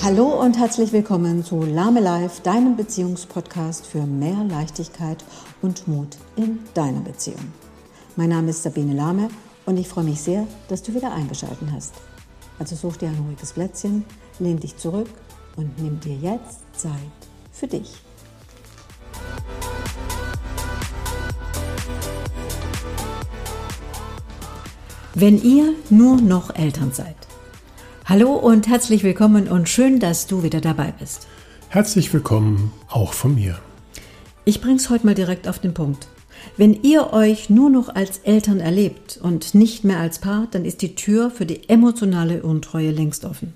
Hallo und herzlich willkommen zu Lahme Life, deinem Beziehungspodcast für mehr Leichtigkeit und Mut in deiner Beziehung. Mein Name ist Sabine Lahme und ich freue mich sehr, dass du wieder eingeschaltet hast. Also such dir ein ruhiges Plätzchen, lehn dich zurück und nimm dir jetzt Zeit für dich. Wenn ihr nur noch Eltern seid. Hallo und herzlich willkommen und schön, dass du wieder dabei bist. Herzlich willkommen auch von mir. Ich bring's heute mal direkt auf den Punkt. Wenn ihr euch nur noch als Eltern erlebt und nicht mehr als Paar, dann ist die Tür für die emotionale Untreue längst offen.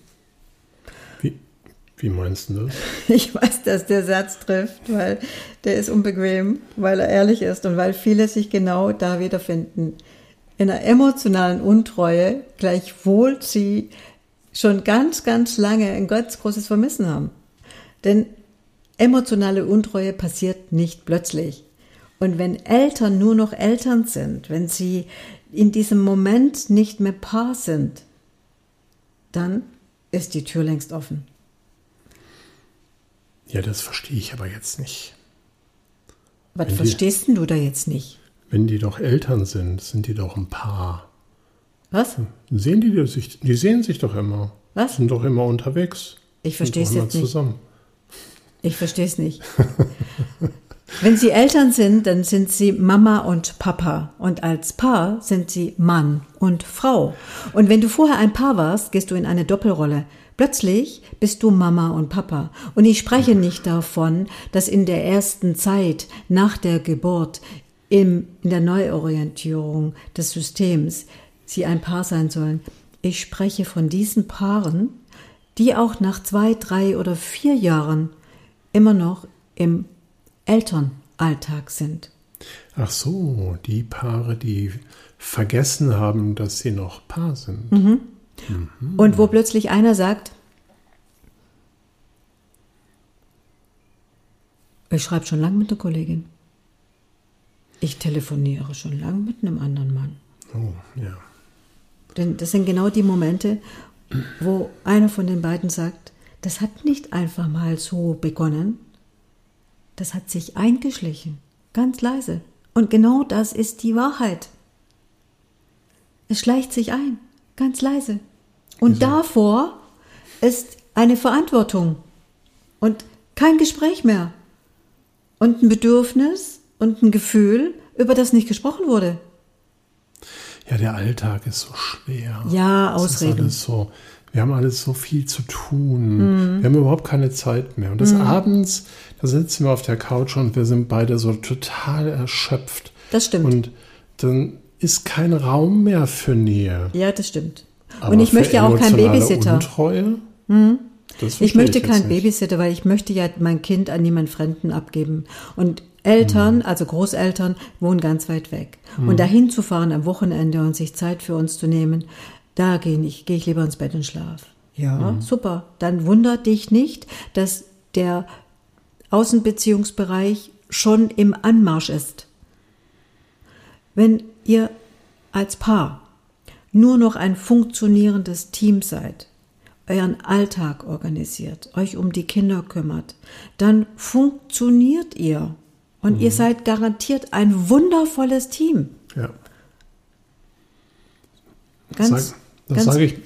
Wie meinst du das? Ich weiß, dass der Satz trifft, weil der ist unbequem, weil er ehrlich ist und weil viele sich genau da wiederfinden. In einer emotionalen Untreue, gleichwohl sie schon ganz, ganz lange ein ganz großes Vermissen haben. Denn emotionale Untreue passiert nicht plötzlich. Und wenn Eltern nur noch Eltern sind, wenn sie in diesem Moment nicht mehr Paar sind, dann ist die Tür längst offen. Ja, das verstehe ich aber jetzt nicht. Was verstehst denn du da jetzt nicht? Wenn die doch Eltern sind die doch ein Paar. Was? Die sehen sich doch immer. Was? Sind doch immer unterwegs. Ich verstehe es jetzt nicht. Zusammen. Ich verstehe es nicht. Wenn sie Eltern sind, dann sind sie Mama und Papa. Und als Paar sind sie Mann und Frau. Und wenn du vorher ein Paar warst, gehst du in eine Doppelrolle. Plötzlich bist du Mama und Papa. Und ich spreche nicht davon, dass in der ersten Zeit nach der Geburt, in der Neuorientierung des Systems, sie ein Paar sein sollen. Ich spreche von diesen Paaren, die auch nach 2, 3 oder 4 Jahren immer noch im Elternalltag sind. Ach so, die Paare, die vergessen haben, dass sie noch Paar sind. Mhm. Und wo plötzlich einer sagt, ich schreibe schon lange mit einer Kollegin. Ich telefoniere schon lange mit einem anderen Mann. Oh, ja. Denn das sind genau die Momente, wo einer von den beiden sagt, das hat nicht einfach mal so begonnen, das hat sich eingeschlichen, ganz leise. Und genau das ist die Wahrheit. Es schleicht sich ein, ganz leise. Und davor ist eine Verantwortung und kein Gespräch mehr. Und ein Bedürfnis und ein Gefühl, über das nicht gesprochen wurde. Ja, der Alltag ist so schwer. Ja, Ausreden. Wir haben alles so viel zu tun. Wir haben überhaupt keine Zeit mehr. Und des Abends, da sitzen wir auf der Couch und wir sind beide so total erschöpft. Das stimmt. Und dann ist kein Raum mehr für Nähe. Ja, das stimmt. Aber und ich möchte ja auch keinen Babysitter. Untreue, Ich möchte keinen Babysitter, weil ich möchte ja mein Kind an niemand Fremden abgeben. Und Eltern, also Großeltern, wohnen ganz weit weg. Und dahin zu fahren am Wochenende und sich Zeit für uns zu nehmen, da gehe ich lieber ins Bett und schlaf. Ja, super. Dann wundert dich nicht, dass der Außenbeziehungsbereich schon im Anmarsch ist. Wenn ihr als Paar nur noch ein funktionierendes Team seid, euren Alltag organisiert, euch um die Kinder kümmert, dann funktioniert ihr. Und ihr seid garantiert ein wundervolles Team. Ja. Das sage ich.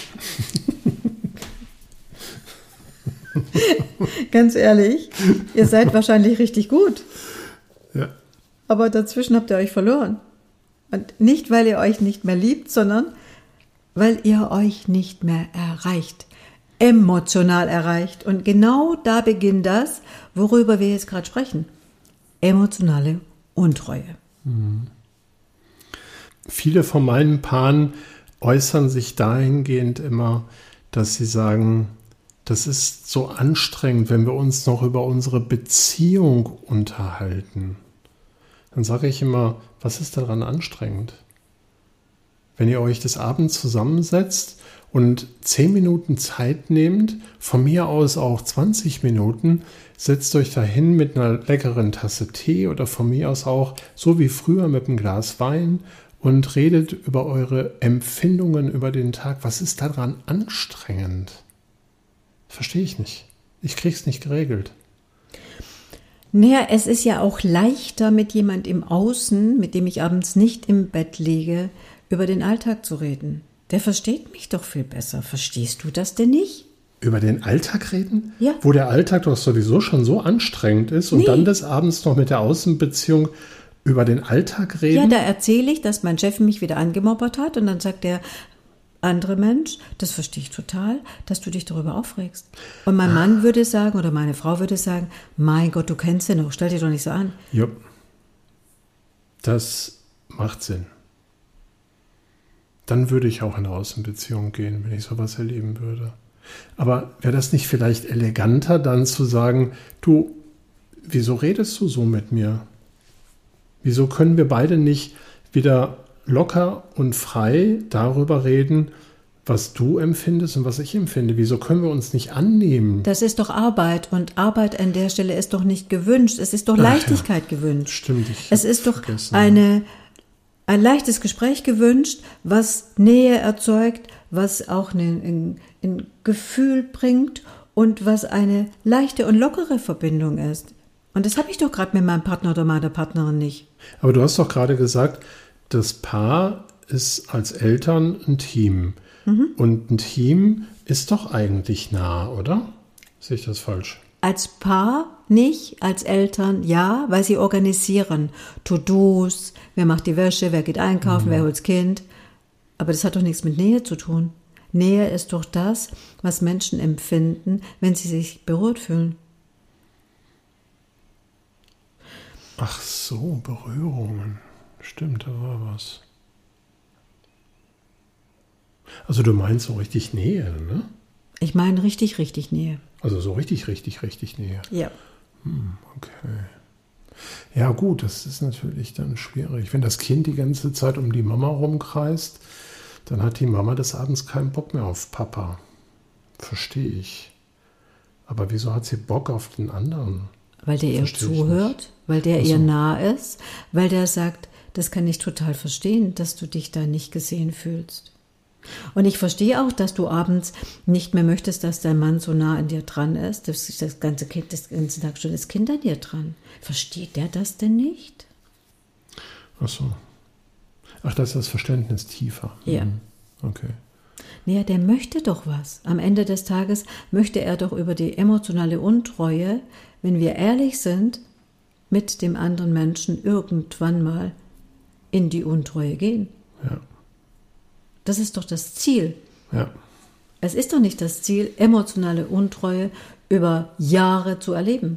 Ganz ehrlich, ihr seid wahrscheinlich richtig gut. Ja. Aber dazwischen habt ihr euch verloren. Und nicht, weil ihr euch nicht mehr liebt, sondern weil ihr euch nicht mehr erreicht. Emotional erreicht. Und genau da beginnt das, worüber wir jetzt gerade sprechen. Emotionale Untreue. Viele von meinen Paaren äußern sich dahingehend immer, dass sie sagen, das ist so anstrengend, wenn wir uns noch über unsere Beziehung unterhalten. Dann sage ich immer, was ist daran anstrengend? Wenn ihr euch des Abends zusammensetzt und 10 Minuten Zeit nehmt, von mir aus auch 20 Minuten, setzt euch dahin mit einer leckeren Tasse Tee oder von mir aus auch so wie früher mit einem Glas Wein und redet über eure Empfindungen über den Tag. Was ist daran anstrengend? Verstehe ich nicht. Ich krieg's nicht geregelt. Naja, es ist ja auch leichter, mit jemand im Außen, mit dem ich abends nicht im Bett liege, über den Alltag zu reden. Der versteht mich doch viel besser. Verstehst du das denn nicht? Über den Alltag reden? Ja. Wo der Alltag doch sowieso schon so anstrengend ist und dann des Abends noch mit der Außenbeziehung über den Alltag reden? Ja, da erzähle ich, dass mein Chef mich wieder angemobbert hat und dann sagt der andere Mensch, das verstehe ich total, dass du dich darüber aufregst. Und mein Mann würde sagen oder meine Frau würde sagen, mein Gott, du kennst ihn noch, stell dich doch nicht so an. Ja, das macht Sinn. Dann würde ich auch in eine Außenbeziehung gehen, wenn ich sowas erleben würde. Aber wäre das nicht vielleicht eleganter, dann zu sagen, du, wieso redest du so mit mir? Wieso können wir beide nicht wieder locker und frei darüber reden, was du empfindest und was ich empfinde? Wieso können wir uns nicht annehmen? Das ist doch Arbeit und Arbeit an der Stelle ist doch nicht gewünscht. Es ist doch Leichtigkeit gewünscht. Stimmt. Es ist doch ein leichtes Gespräch gewünscht, was Nähe erzeugt, was auch ein Gefühl bringt und was eine leichte und lockere Verbindung ist. Und das habe ich doch gerade mit meinem Partner oder meiner Partnerin nicht. Aber du hast doch gerade gesagt, das Paar ist als Eltern ein Team. Und ein Team ist doch eigentlich nah, oder? Sehe ich das falsch? Als Paar nicht, als Eltern ja, weil sie organisieren. To-dos, wer macht die Wäsche, wer geht einkaufen, wer holt's Kind. Aber das hat doch nichts mit Nähe zu tun. Nähe ist doch das, was Menschen empfinden, wenn sie sich berührt fühlen. Ach so, Berührungen. Stimmt, da war was. Also du meinst so richtig Nähe, ne? Ich meine richtig, richtig Nähe. Also so richtig, richtig, richtig Nähe. Ja. Okay. Ja gut, das ist natürlich dann schwierig. Wenn das Kind die ganze Zeit um die Mama rumkreist, dann hat die Mama des Abends keinen Bock mehr auf Papa. Verstehe ich. Aber wieso hat sie Bock auf den anderen? Weil der ihr zuhört, weil der ihr nah ist, weil der sagt, das kann ich total verstehen, dass du dich da nicht gesehen fühlst. Und ich verstehe auch, dass du abends nicht mehr möchtest, dass dein Mann so nah an dir dran ist. Das ganze Tag schon das Kind an dir dran. Versteht der das denn nicht? Ach so. Ach, da ist das Verständnis tiefer. Ja. Okay. Naja, der möchte doch was. Am Ende des Tages möchte er doch über die emotionale Untreue, wenn wir ehrlich sind, mit dem anderen Menschen irgendwann mal in die Untreue gehen. Ja. Das ist doch das Ziel. Ja. Es ist doch nicht das Ziel, emotionale Untreue über Jahre zu erleben.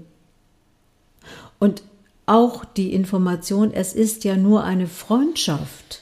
Und auch die Information, es ist ja nur eine Freundschaft,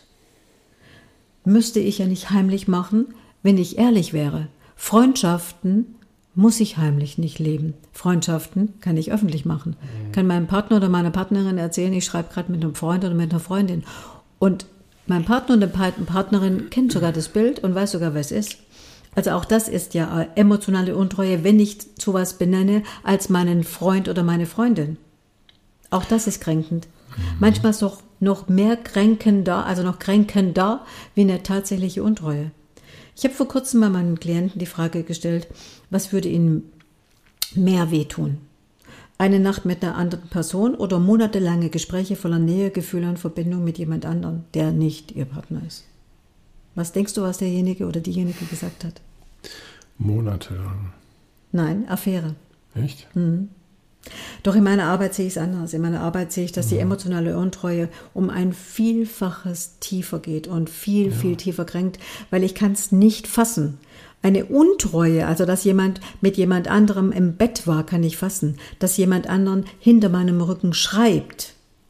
müsste ich ja nicht heimlich machen, wenn ich ehrlich wäre. Freundschaften muss ich heimlich nicht leben. Freundschaften kann ich öffentlich machen. Kann meinem Partner oder meiner Partnerin erzählen, ich schreibe gerade mit einem Freund oder mit einer Freundin. Und mein Partner und eine Partnerin kennt sogar das Bild und weiß sogar, wer es ist. Also auch das ist ja emotionale Untreue, wenn ich sowas benenne als meinen Freund oder meine Freundin. Auch das ist kränkend. Manchmal ist es doch noch mehr kränkender, also noch kränkender wie eine tatsächliche Untreue. Ich habe vor kurzem mal meinen Klienten die Frage gestellt, was würde ihnen mehr wehtun? Eine Nacht mit einer anderen Person oder monatelange Gespräche voller Nähe, Gefühle und Verbindung mit jemand anderem, der nicht ihr Partner ist? Was denkst du, was derjenige oder diejenige gesagt hat? Monatelang. Nein, Affäre. Echt? Doch in meiner Arbeit sehe ich es anders. In meiner Arbeit sehe ich, dass die emotionale Untreue um ein Vielfaches tiefer geht und viel tiefer kränkt, weil ich kann es nicht fassen. Eine Untreue, also dass jemand mit jemand anderem im Bett war, kann ich fassen. Dass jemand anderen hinter meinem Rücken schreibt,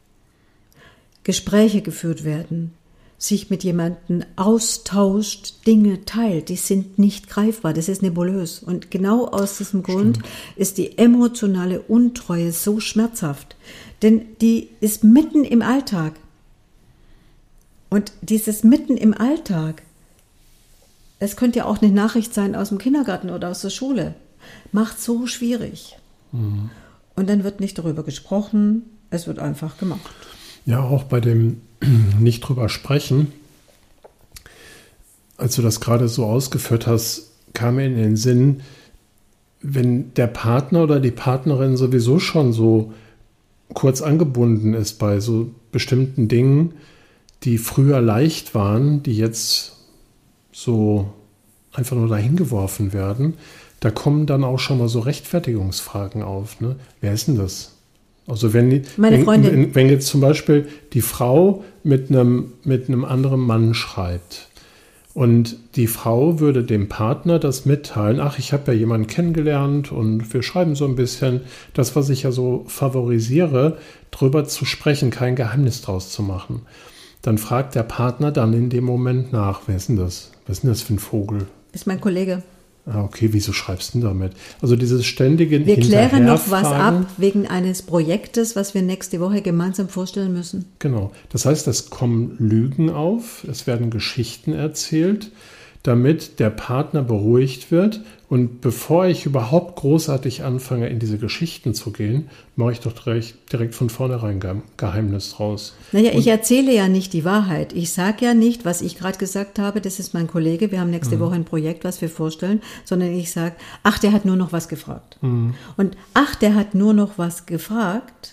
Gespräche geführt werden, sich mit jemandem austauscht, Dinge teilt, die sind nicht greifbar, das ist nebulös. Und genau aus diesem Grund ist die emotionale Untreue so schmerzhaft, denn die ist mitten im Alltag. Und dieses mitten im Alltag, es könnte ja auch eine Nachricht sein aus dem Kindergarten oder aus der Schule, macht so schwierig. Und dann wird nicht darüber gesprochen, es wird einfach gemacht. Ja, auch bei dem nicht drüber sprechen, als du das gerade so ausgeführt hast, kam mir in den Sinn, wenn der Partner oder die Partnerin sowieso schon so kurz angebunden ist bei so bestimmten Dingen, die früher leicht waren, die jetzt so einfach nur dahin geworfen werden, da kommen dann auch schon mal so Rechtfertigungsfragen auf. Ne? Wer ist denn das? Also wenn jetzt zum Beispiel die Frau mit einem anderen Mann schreibt und die Frau würde dem Partner das mitteilen, ach, ich habe ja jemanden kennengelernt und wir schreiben so ein bisschen, das, was ich ja so favorisiere, drüber zu sprechen, kein Geheimnis draus zu machen. Dann fragt der Partner dann in dem Moment nach, wer ist denn das? Was ist denn das für ein Vogel? Ist mein Kollege. Ah, okay, wieso schreibst du denn damit? Also dieses ständige Wir klären noch was ab wegen eines Projektes, was wir nächste Woche gemeinsam vorstellen müssen. Genau. Das heißt, es kommen Lügen auf, es werden Geschichten erzählt, damit der Partner beruhigt wird. Und bevor ich überhaupt großartig anfange, in diese Geschichten zu gehen, mache ich doch direkt von vornherein Geheimnis draus. Naja, ich erzähle ja nicht die Wahrheit. Ich sage ja nicht, was ich gerade gesagt habe, das ist mein Kollege, wir haben nächste Woche ein Projekt, was wir vorstellen, sondern ich sage, ach, der hat nur noch was gefragt. Und ach, der hat nur noch was gefragt,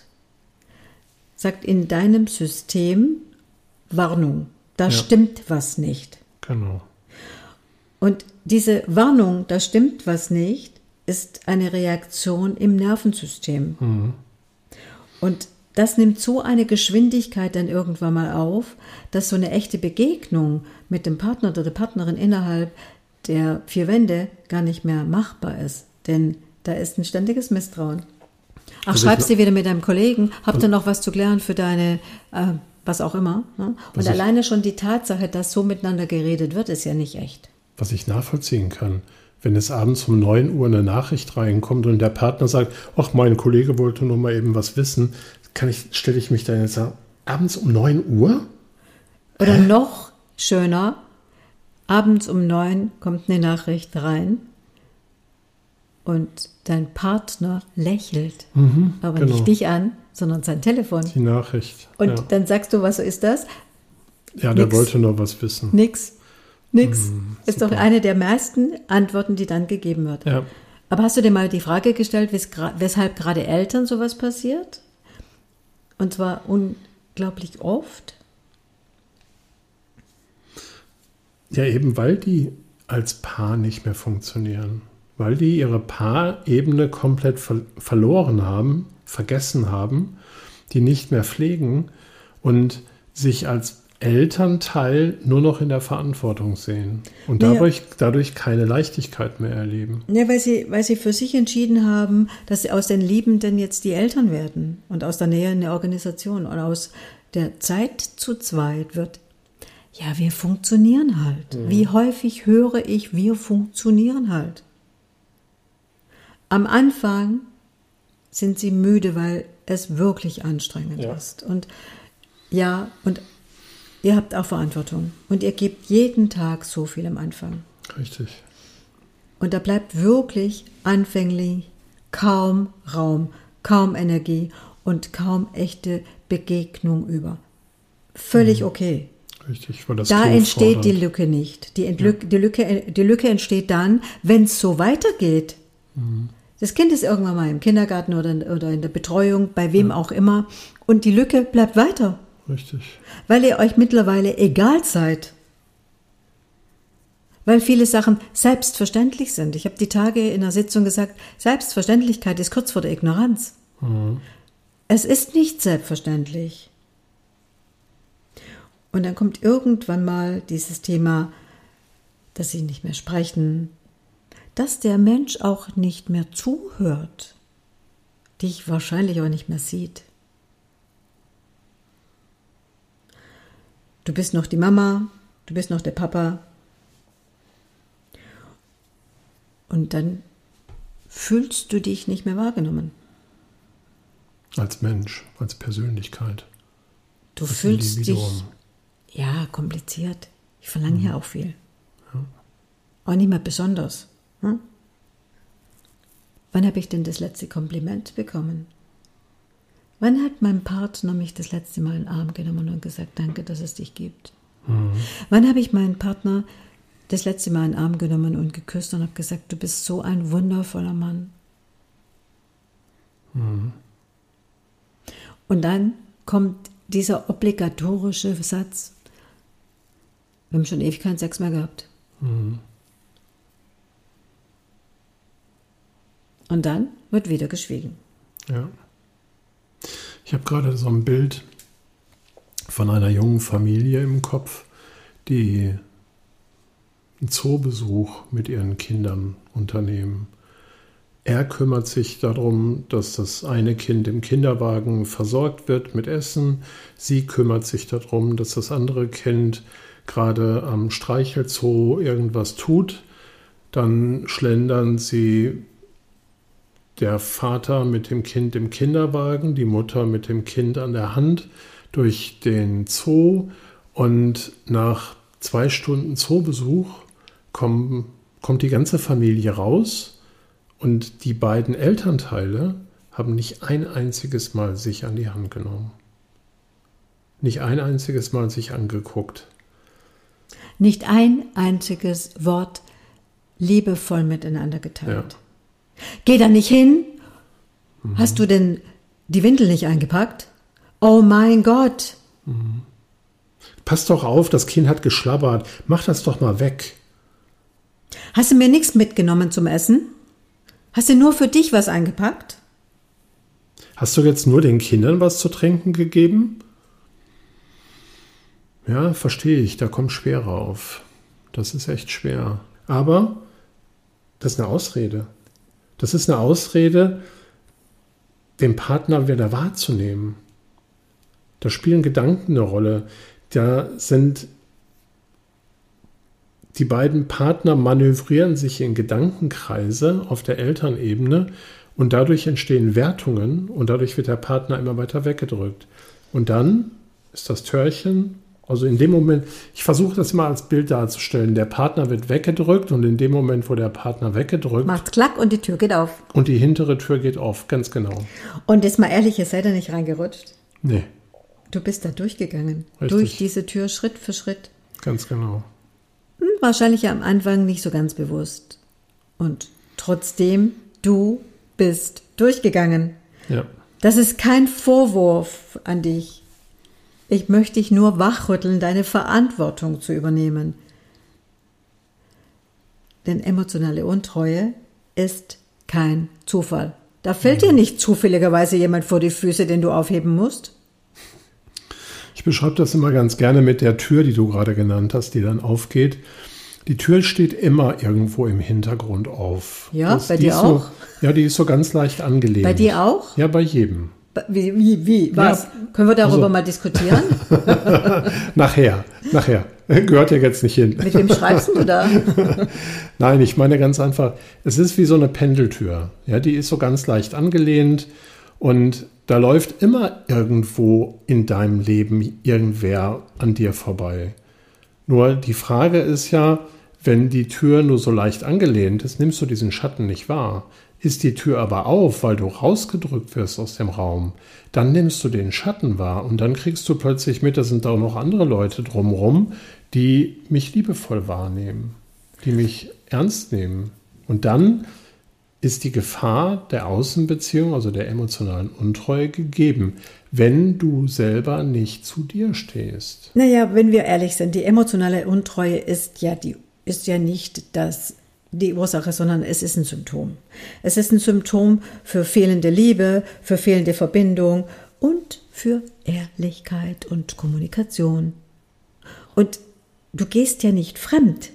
sagt in deinem System Warnung. Da stimmt was nicht. Genau. Und diese Warnung, da stimmt was nicht, ist eine Reaktion im Nervensystem. Und das nimmt so eine Geschwindigkeit dann irgendwann mal auf, dass so eine echte Begegnung mit dem Partner oder der Partnerin innerhalb der 4 Wände gar nicht mehr machbar ist. Denn da ist ein ständiges Misstrauen. Ach, schreibst du wieder mit deinem Kollegen, habt ihr noch was zu klären für deine, was auch immer. Ne? Und alleine schon die Tatsache, dass so miteinander geredet wird, ist ja nicht echt. Was ich nachvollziehen kann, wenn es abends um 9 Uhr eine Nachricht reinkommt und der Partner sagt, ach, mein Kollege wollte nur mal eben was wissen, stelle ich mich dann jetzt abends um 9 Uhr? Oder noch schöner, abends um 9 kommt eine Nachricht rein und dein Partner lächelt, aber nicht dich an, sondern sein Telefon. Die Nachricht. Und dann sagst du, was ist das? Ja, der wollte nur was wissen. Nix. Ist doch eine der meisten Antworten, die dann gegeben wird. Ja. Aber hast du dir mal die Frage gestellt, weshalb gerade Eltern sowas passiert? Und zwar unglaublich oft? Ja, eben weil die als Paar nicht mehr funktionieren. Weil die ihre Paarebene komplett verloren haben, vergessen haben, die nicht mehr pflegen und sich als Elternteil nur noch in der Verantwortung sehen und dadurch keine Leichtigkeit mehr erleben. Ja, weil sie für sich entschieden haben, dass sie aus den Liebenden jetzt die Eltern werden und aus der Nähe eine Organisation und aus der Zeit zu zweit wird, ja, wir funktionieren halt. Wie häufig höre ich, wir funktionieren halt. Am Anfang sind sie müde, weil es wirklich anstrengend ist. Und ihr habt auch Verantwortung und ihr gebt jeden Tag so viel am Anfang. Richtig. Und da bleibt wirklich anfänglich kaum Raum, kaum Energie und kaum echte Begegnung über. Völlig okay. Richtig, weil das da Kind entsteht fordert. die Lücke nicht. Die Lücke entsteht dann, wenn es so weitergeht. Das Kind ist irgendwann mal im Kindergarten oder in der Betreuung, bei wem auch immer. Und die Lücke bleibt weiter. Richtig. Weil ihr euch mittlerweile egal seid. Weil viele Sachen selbstverständlich sind. Ich habe die Tage in einer Sitzung gesagt, Selbstverständlichkeit ist kurz vor der Ignoranz. Es ist nicht selbstverständlich. Und dann kommt irgendwann mal dieses Thema, dass sie nicht mehr sprechen, dass der Mensch auch nicht mehr zuhört, dich wahrscheinlich auch nicht mehr sieht. Du bist noch die Mama, du bist noch der Papa. Und dann fühlst du dich nicht mehr wahrgenommen. Als Mensch, als Persönlichkeit. Du fühlst dich, ja, kompliziert. Ich verlange hier auch viel. Ja. Auch nicht mehr besonders. Hm? Wann habe ich denn das letzte Kompliment bekommen? Wann hat mein Partner mich das letzte Mal in den Arm genommen und gesagt, danke, dass es dich gibt? Wann habe ich meinen Partner das letzte Mal in den Arm genommen und geküsst und habe gesagt, du bist so ein wundervoller Mann. Und dann kommt dieser obligatorische Satz, wir haben schon ewig keinen Sex mehr gehabt. Und dann wird wieder geschwiegen. Ja. Ich habe gerade so ein Bild von einer jungen Familie im Kopf, die einen Zoobesuch mit ihren Kindern unternehmen. Er kümmert sich darum, dass das eine Kind im Kinderwagen versorgt wird mit Essen. Sie kümmert sich darum, dass das andere Kind gerade am Streichelzoo irgendwas tut. Dann schlendern sie, der Vater mit dem Kind im Kinderwagen, die Mutter mit dem Kind an der Hand durch den Zoo. Und nach 2 Stunden Zoobesuch kommt die ganze Familie raus. Und die beiden Elternteile haben nicht ein einziges Mal sich an die Hand genommen. Nicht ein einziges Mal sich angeguckt. Nicht ein einziges Wort liebevoll miteinander geteilt. Ja. Geh da nicht hin. Hast du denn die Windel nicht eingepackt? Oh mein Gott. Pass doch auf, das Kind hat geschlabbert. Mach das doch mal weg. Hast du mir nichts mitgenommen zum Essen? Hast du nur für dich was eingepackt? Hast du jetzt nur den Kindern was zu trinken gegeben? Ja, verstehe ich, da kommt Schwere auf. Das ist echt schwer. Aber das ist eine Ausrede. Das ist eine Ausrede, den Partner wieder wahrzunehmen. Da spielen Gedanken eine Rolle. Da sind die beiden Partner manövrieren sich in Gedankenkreise auf der Elternebene und dadurch entstehen Wertungen und dadurch wird der Partner immer weiter weggedrückt. Und dann ist das Türchen, also in dem Moment, ich versuche das mal als Bild darzustellen, der Partner wird weggedrückt und in dem Moment, wo der Partner weggedrückt, macht klack und die Tür geht auf. Und die hintere Tür geht auf, ganz genau. Und jetzt mal ehrlich, ihr seid da nicht reingerutscht? Nee. Du bist da durchgegangen, Richtig. Durch diese Tür Schritt für Schritt. Ganz genau. Wahrscheinlich am Anfang nicht so ganz bewusst. Und trotzdem, du bist durchgegangen. Ja. Das ist kein Vorwurf an dich. Ich möchte dich nur wachrütteln, deine Verantwortung zu übernehmen. Denn emotionale Untreue ist kein Zufall. Da fällt dir nicht zufälligerweise jemand vor die Füße, den du aufheben musst. Ich beschreibe das immer ganz gerne mit der Tür, die du gerade genannt hast, die dann aufgeht. Die Tür steht immer irgendwo im Hintergrund auf. Ja, bei dir auch? So, ja, die ist so ganz leicht angelehnt. Bei dir auch? Ja, bei jedem. Wie? Was? Ja, können wir darüber mal diskutieren? Nachher. Gehört ja jetzt nicht hin. Mit wem schreibst du da? Nein, ich meine ganz einfach, es ist wie so eine Pendeltür. Ja, die ist so ganz leicht angelehnt und da läuft immer irgendwo in deinem Leben irgendwer an dir vorbei. Nur die Frage ist ja, wenn die Tür nur so leicht angelehnt ist, nimmst du diesen Schatten nicht wahr. Ist die Tür aber auf, weil du rausgedrückt wirst aus dem Raum, dann nimmst du den Schatten wahr und dann kriegst du plötzlich mit, da sind auch noch andere Leute drumherum, die mich liebevoll wahrnehmen, die mich ernst nehmen. Und dann ist die Gefahr der Außenbeziehung, also der emotionalen Untreue gegeben, wenn du selber nicht zu dir stehst. Naja, wenn wir ehrlich sind, die emotionale Untreue ist ja nicht die Ursache, sondern es ist ein Symptom. Es ist ein Symptom für fehlende Liebe, für fehlende Verbindung und für Ehrlichkeit und Kommunikation. Und du gehst ja nicht fremd.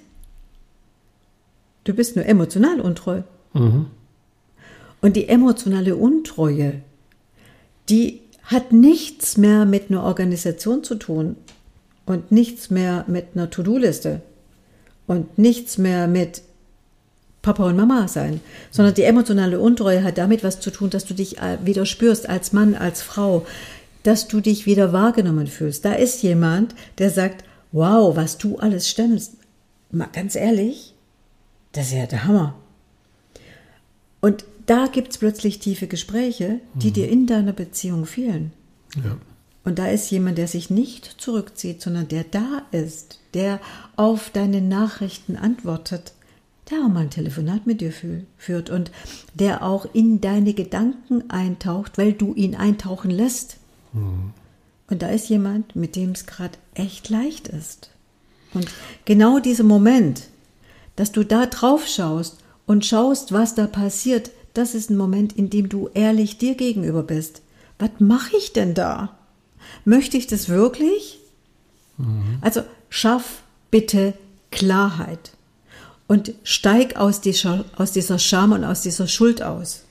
Du bist nur emotional untreu. Mhm. Und die emotionale Untreue, die hat nichts mehr mit einer Organisation zu tun und nichts mehr mit einer To-Do-Liste und nichts mehr mit Papa und Mama sein, sondern die emotionale Untreue hat damit was zu tun, dass du dich wieder spürst als Mann, als Frau, dass du dich wieder wahrgenommen fühlst. Da ist jemand, der sagt, wow, was du alles stemmst. Mal ganz ehrlich, das ist ja der Hammer. Und da gibt es plötzlich tiefe Gespräche, die dir in deiner Beziehung fehlen. Ja. Und da ist jemand, der sich nicht zurückzieht, sondern der da ist, der auf deine Nachrichten antwortet, der auch mal ein Telefonat mit dir führt und der auch in deine Gedanken eintaucht, weil du ihn eintauchen lässt. Und da ist jemand, mit dem es gerade echt leicht ist. Und genau dieser Moment, dass du da drauf schaust und schaust, was da passiert, das ist ein Moment, in dem du ehrlich dir gegenüber bist. Was mache ich denn da? Möchte ich das wirklich? Also schaff bitte Klarheit und steig aus dieser Scham und aus dieser Schuld aus.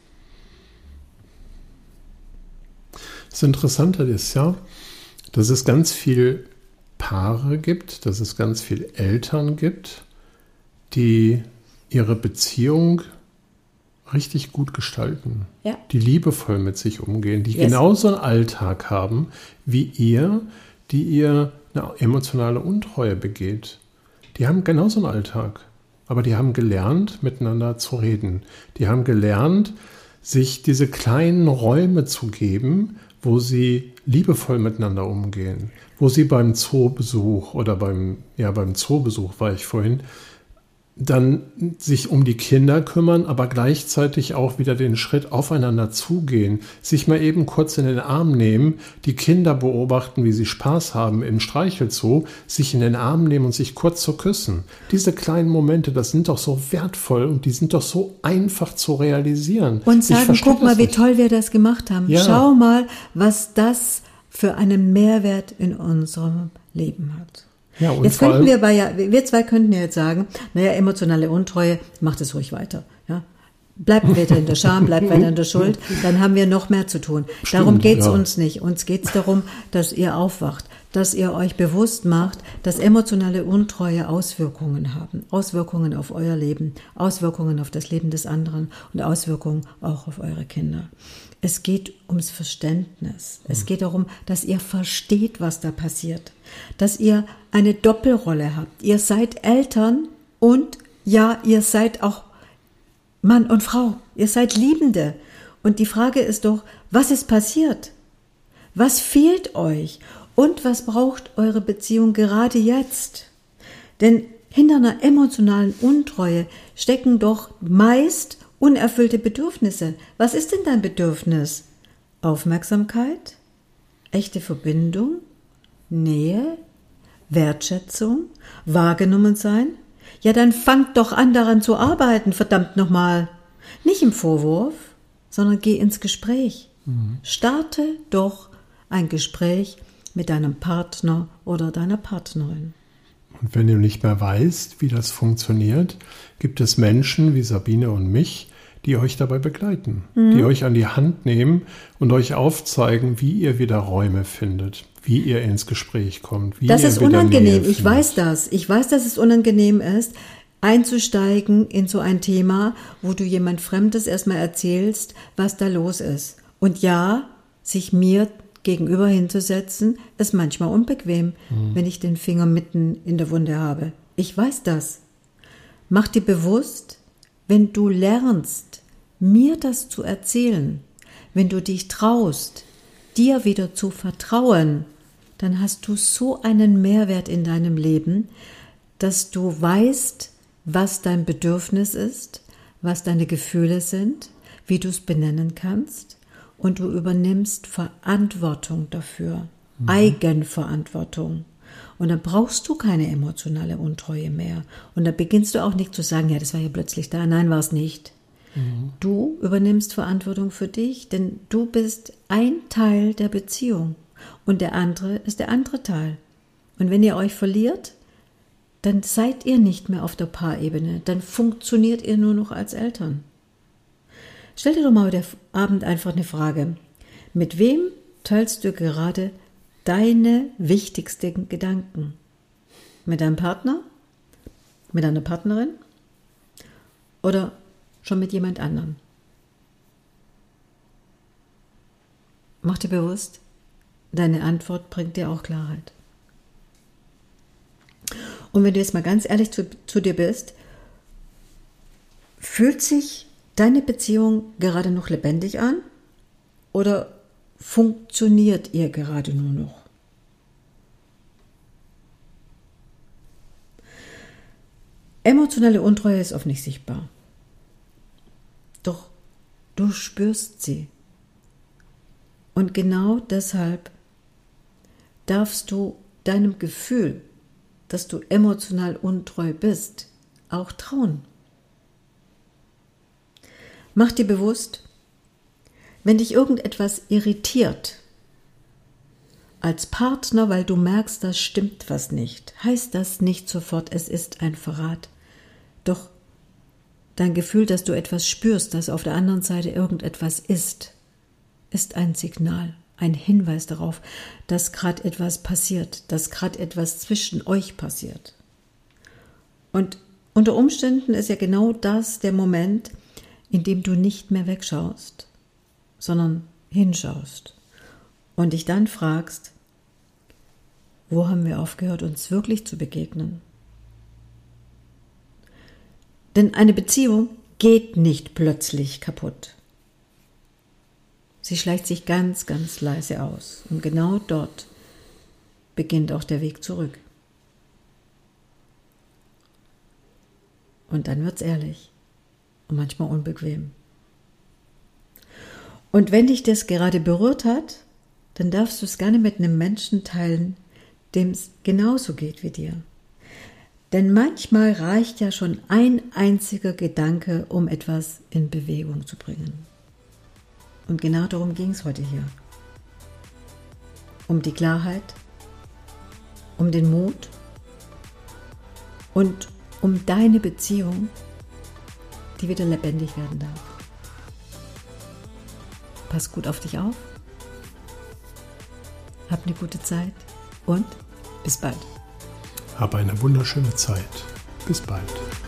Das Interessante ist ja, dass es ganz viel Paare gibt, dass es ganz viele Eltern gibt, die ihre Beziehung richtig gut gestalten, die liebevoll mit sich umgehen, die genauso einen Alltag haben wie ihr, die ihr eine emotionale Untreue begeht. Die haben genauso einen Alltag, aber die haben gelernt, miteinander zu reden. Die haben gelernt, sich diese kleinen Räume zu geben, wo sie liebevoll miteinander umgehen, wo sie beim Zoobesuch oder beim Zoobesuch war ich vorhin, dann sich um die Kinder kümmern, aber gleichzeitig auch wieder den Schritt aufeinander zugehen, sich mal eben kurz in den Arm nehmen, die Kinder beobachten, wie sie Spaß haben im Streichelzoo, sich in den Arm nehmen und sich kurz zu küssen. Diese kleinen Momente, das sind doch so wertvoll und die sind doch so einfach zu realisieren. Und sagen, guck mal, wie toll wir das gemacht haben. Ja. Schau mal, was das für einen Mehrwert in unserem Leben hat. Ja, und jetzt könnten wir zwei könnten ja jetzt sagen, naja, emotionale Untreue, macht es ruhig weiter. Ja? Bleibt weiter in der Scham, bleibt weiter in der Schuld, dann haben wir noch mehr zu tun. Darum geht es uns nicht. Uns geht es darum, dass ihr aufwacht, dass ihr euch bewusst macht, dass emotionale Untreue Auswirkungen haben. Auswirkungen auf euer Leben, Auswirkungen auf das Leben des anderen und Auswirkungen auch auf eure Kinder. Es geht ums Verständnis. Es geht darum, dass ihr versteht, was da passiert. Dass ihr eine Doppelrolle habt. Ihr seid Eltern und ja, ihr seid auch Mann und Frau. Ihr seid Liebende. Und die Frage ist doch, was ist passiert? Was fehlt euch? Und was braucht eure Beziehung gerade jetzt? Denn hinter einer emotionalen Untreue stecken doch meist unerfüllte Bedürfnisse. Was ist denn dein Bedürfnis? Aufmerksamkeit? Echte Verbindung? Nähe? Wertschätzung? Wahrgenommen sein? Ja, dann fangt doch an, daran zu arbeiten, verdammt nochmal. Nicht im Vorwurf, sondern geh ins Gespräch. Starte doch ein Gespräch mit deinem Partner oder deiner Partnerin. Und wenn du nicht mehr weißt, wie das funktioniert, gibt es Menschen wie Sabine und mich, die euch dabei begleiten, die euch an die Hand nehmen und euch aufzeigen, wie ihr wieder Räume findet, wie ihr ins Gespräch kommt. Das ist unangenehm, ich weiß das. Ich weiß, dass es unangenehm ist, einzusteigen in so ein Thema, wo du jemand Fremdes erstmal erzählst, was da los ist. Und ja, sich mir gegenüber hinzusetzen, ist manchmal unbequem, wenn ich den Finger mitten in der Wunde habe. Ich weiß das. Mach dir bewusst, wenn du lernst, mir das zu erzählen, wenn du dich traust, dir wieder zu vertrauen, dann hast du so einen Mehrwert in deinem Leben, dass du weißt, was dein Bedürfnis ist, was deine Gefühle sind, wie du es benennen kannst. Und du übernimmst Verantwortung dafür, Eigenverantwortung. Und dann brauchst du keine emotionale Untreue mehr. Und dann beginnst du auch nicht zu sagen, ja, das war ja plötzlich da. Nein, war es nicht. Du übernimmst Verantwortung für dich, denn du bist ein Teil der Beziehung. Und der andere ist der andere Teil. Und wenn ihr euch verliert, dann seid ihr nicht mehr auf der Paarebene. Dann funktioniert ihr nur noch als Eltern. Stell dir doch mal heute Abend einfach eine Frage. Mit wem teilst du gerade deine wichtigsten Gedanken? Mit deinem Partner? Mit deiner Partnerin? Oder schon mit jemand anderem? Mach dir bewusst, deine Antwort bringt dir auch Klarheit. Und wenn du jetzt mal ganz ehrlich zu dir bist, fühlt sich deine Beziehung gerade noch lebendig an? Oder funktioniert ihr gerade nur noch? Emotionale Untreue ist oft nicht sichtbar. Doch du spürst sie. Und genau deshalb darfst du deinem Gefühl, dass du emotional untreu bist, auch trauen. Mach dir bewusst, wenn dich irgendetwas irritiert, als Partner, weil du merkst, da stimmt was nicht, heißt das nicht sofort, es ist ein Verrat. Doch dein Gefühl, dass du etwas spürst, dass auf der anderen Seite irgendetwas ist ein Signal, ein Hinweis darauf, dass gerade etwas passiert, dass gerade etwas zwischen euch passiert. Und unter Umständen ist ja genau das der Moment, in dem du nicht mehr wegschaust, sondern hinschaust und dich dann fragst, wo haben wir aufgehört, uns wirklich zu begegnen? Denn eine Beziehung geht nicht plötzlich kaputt. Sie schleicht sich ganz, ganz leise aus. Und genau dort beginnt auch der Weg zurück. Und dann wird's ehrlich und manchmal unbequem. Und wenn dich das gerade berührt hat, dann darfst du es gerne mit einem Menschen teilen, dem es genauso geht wie dir. Denn manchmal reicht ja schon ein einziger Gedanke, um etwas in Bewegung zu bringen. Und genau darum ging es heute hier. Um die Klarheit, um den Mut und um deine Beziehung, die wieder lebendig werden darf. Pass gut auf dich auf, hab eine gute Zeit und bis bald. Hab eine wunderschöne Zeit. Bis bald.